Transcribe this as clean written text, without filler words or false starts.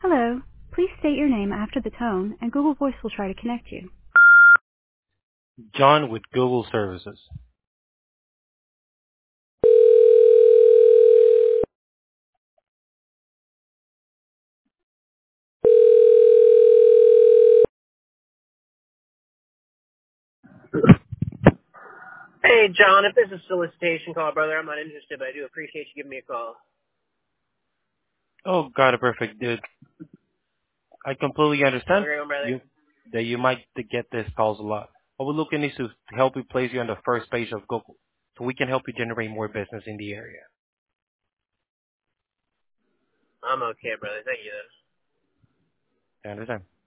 Hello. Please state your name after the tone, and Google Voice will try to connect you. John with Google Services. Hey, John, if this is a solicitation call, brother, I'm not interested, but I do appreciate you giving me a call. Oh, got it, perfect, dude. I completely Have a understand great one, brother. you might get these calls a lot. What we're looking is to help you place you on the first page of Google, so we can help you generate more business in the area. I'm okay, brother. Thank you, though. I understand.